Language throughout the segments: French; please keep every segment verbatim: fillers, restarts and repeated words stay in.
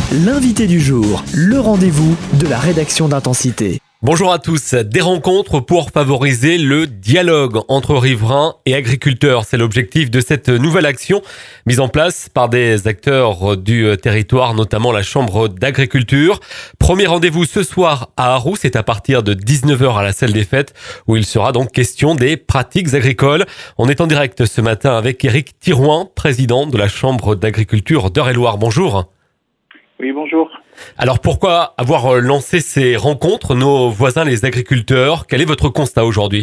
L'invité du jour, le rendez-vous de la rédaction d'Intensité. Bonjour à tous. Des rencontres pour favoriser le dialogue entre riverains et agriculteurs. C'est l'objectif de cette nouvelle action mise en place par des acteurs du territoire, notamment la Chambre d'agriculture. Premier rendez-vous ce soir à Arroux, c'est à partir de dix-neuf heures à la salle des fêtes où il sera donc question des pratiques agricoles. On est en direct ce matin avec Éric Thirouin, président de la Chambre d'agriculture d'Eure-et-Loir. Bonjour. Oui, bonjour. Alors pourquoi avoir lancé ces rencontres, nos voisins les agriculteurs? Quel est votre constat aujourd'hui?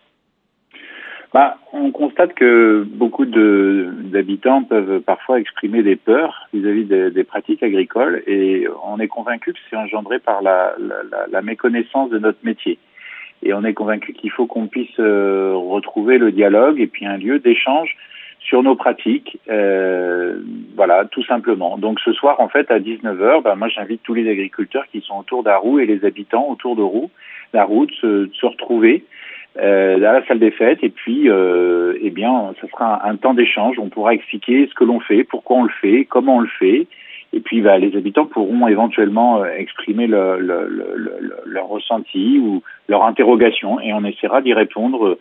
Bah, on constate que beaucoup de, d'habitants peuvent parfois exprimer des peurs vis-à-vis des, des pratiques agricoles et on est convaincu que c'est engendré par la, la, la méconnaissance de notre métier. Et on est convaincu qu'il faut qu'on puisse euh, retrouver le dialogue et puis un lieu d'échange sur nos pratiques, euh, voilà, tout simplement. Donc ce soir, en fait, à dix-neuf heures, ben, moi j'invite tous les agriculteurs qui sont autour d'Arroux et les habitants autour de Roux, d'Arroux, de se, de se retrouver euh, à la salle des fêtes et puis, euh, eh bien, ça sera un, un temps d'échange. On pourra expliquer ce que l'on fait, pourquoi on le fait, comment on le fait. Et puis, bah, les habitants pourront éventuellement exprimer le, le, le, le, leur ressenti ou leur interrogation et on essaiera d'y répondre.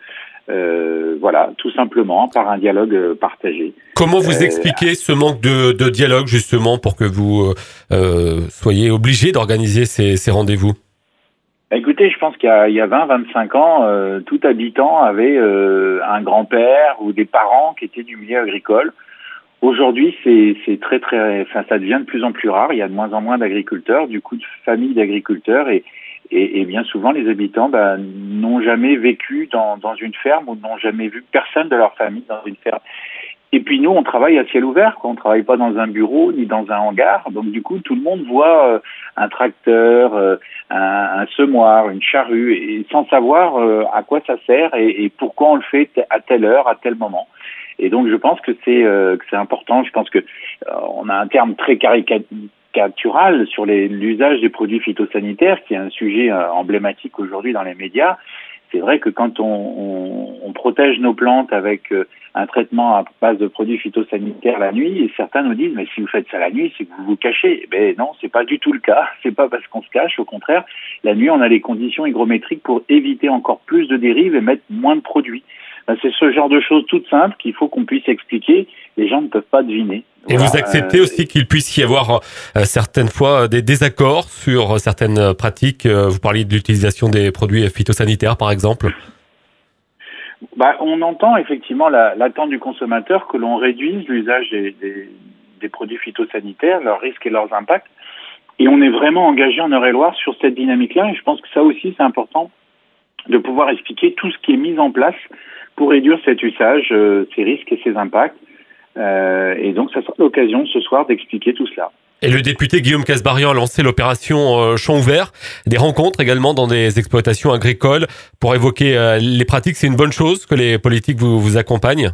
Euh, voilà, tout simplement par un dialogue partagé. Comment vous euh, expliquez ce manque de, de dialogue justement pour que vous euh, soyez obligés d'organiser ces, ces rendez-vous? Bah écoutez, je pense qu'il y a, il y a vingt à vingt-cinq ans, euh, tout habitant avait euh, un grand-père ou des parents qui étaient du milieu agricole. Aujourd'hui, c'est, c'est très très, enfin, ça devient de plus en plus rare. Il y a de moins en moins d'agriculteurs, du coup de familles d'agriculteurs et Et, et bien souvent, les habitants bah, n'ont jamais vécu dans, dans une ferme ou n'ont jamais vu personne de leur famille dans une ferme. Et puis nous, on travaille à ciel ouvert, quoi. On ne travaille pas dans un bureau ni dans un hangar. Donc du coup, tout le monde voit euh, un tracteur, euh, un, un semoir, une charrue, et sans savoir euh, à quoi ça sert et, et pourquoi on le fait à telle heure, à tel moment. Et donc je pense que c'est, euh, que c'est important. Je pense que euh, on a un terme très caricatural sur les, l'usage des produits phytosanitaires, qui est un sujet euh, emblématique aujourd'hui dans les médias. C'est vrai que quand on, on, on protège nos plantes avec euh, un traitement à base de produits phytosanitaires la nuit, et certains nous disent mais si vous faites ça la nuit, c'est que vous vous cachez. Ben non, c'est pas du tout le cas. C'est pas parce qu'on se cache. Au contraire, la nuit, on a les conditions hygrométriques pour éviter encore plus de dérives et mettre moins de produits. Ben, c'est ce genre de choses toutes simples qu'il faut qu'on puisse expliquer. Les gens ne peuvent pas deviner. Et voilà, vous acceptez euh, aussi qu'il puisse y avoir euh, certaines fois des désaccords sur certaines pratiques. Euh, vous parliez de l'utilisation des produits phytosanitaires, par exemple. Bah, on entend effectivement la, l'attente du consommateur que l'on réduise l'usage des, des, des produits phytosanitaires, leurs risques et leurs impacts. Et on est vraiment engagé en Eure-et-Loir sur cette dynamique-là. Et je pense que ça aussi, c'est important de pouvoir expliquer tout ce qui est mis en place pour réduire cet usage, euh, ses risques et ses impacts. Euh, et donc, ça sera l'occasion ce soir d'expliquer tout cela. Et le député Guillaume Casbarian a lancé l'opération euh, Champ ouvert, des rencontres également dans des exploitations agricoles pour évoquer euh, les pratiques. C'est une bonne chose que les politiques vous, vous accompagnent?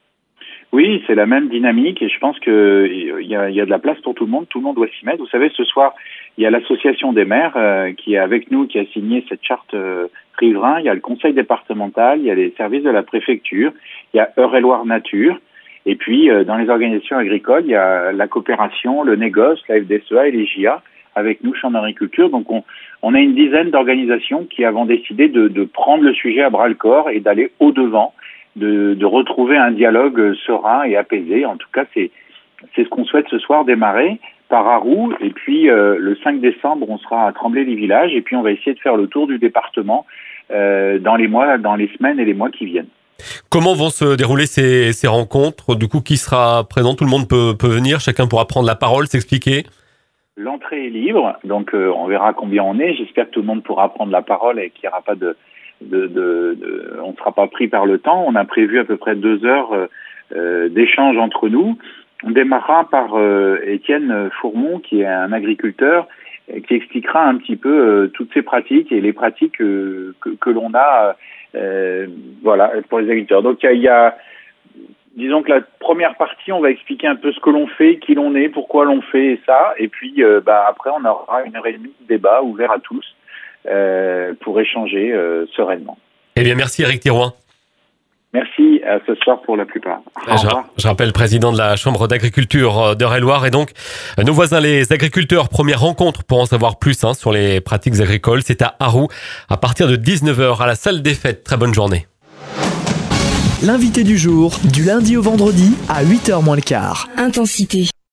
Oui, c'est la même dynamique et je pense que il y a, il y a de la place pour tout le monde. Tout le monde doit s'y mettre. Vous savez, ce soir, il y a l'association des maires euh, qui est avec nous, qui a signé cette charte euh, riverain. Il y a le conseil départemental, il y a les services de la préfecture, il y a Eure-et-Loir Nature. Et puis, euh, dans les organisations agricoles, il y a la coopération, le négoce, la F D S E A et les J A, avec nous, Chambre d'agriculture. Donc, on, on a une dizaine d'organisations qui avons décidé de, de prendre le sujet à bras-le-corps et d'aller au-devant, de, de retrouver un dialogue serein et apaisé. En tout cas, c'est, c'est ce qu'on souhaite ce soir démarrer par Arroux. Et puis, euh, le cinq décembre, on sera à Tremblay-les-Villages. Et puis, on va essayer de faire le tour du département euh, dans les mois, dans les semaines et les mois qui viennent. Comment vont se dérouler ces, ces rencontres? Du coup, qui sera présent? Tout le monde peut, peut venir, chacun pourra prendre la parole, s'expliquer? L'entrée est libre, donc euh, on verra combien on est. J'espère que tout le monde pourra prendre la parole et qu'il n'y aura pas de, de, de, de... On ne sera pas pris par le temps. On a prévu à peu près deux heures euh, d'échange entre nous. On démarrera par euh, Étienne Fourmont, qui est un agriculteur, qui expliquera un petit peu euh, toutes ces pratiques et les pratiques euh, que, que l'on a euh, voilà, pour les agriculteurs. Donc il y, y a, disons que la première partie, on va expliquer un peu ce que l'on fait, qui l'on est, pourquoi l'on fait ça, et puis euh, bah, après on aura une heure et demie de débat ouvert à tous euh, pour échanger euh, sereinement. Eh bien merci Éric Thirouin. Merci, à ce soir pour la plupart. Au Je, revoir. je rappelle président de la Chambre d'agriculture d'Eure-et-Loir et donc nos voisins les agriculteurs. Première rencontre pour en savoir plus hein, sur les pratiques agricoles. C'est à Arroux à partir de dix-neuf heures à la salle des fêtes. Très bonne journée. L'invité du jour, du lundi au vendredi à huit heures moins le quart. Intensité.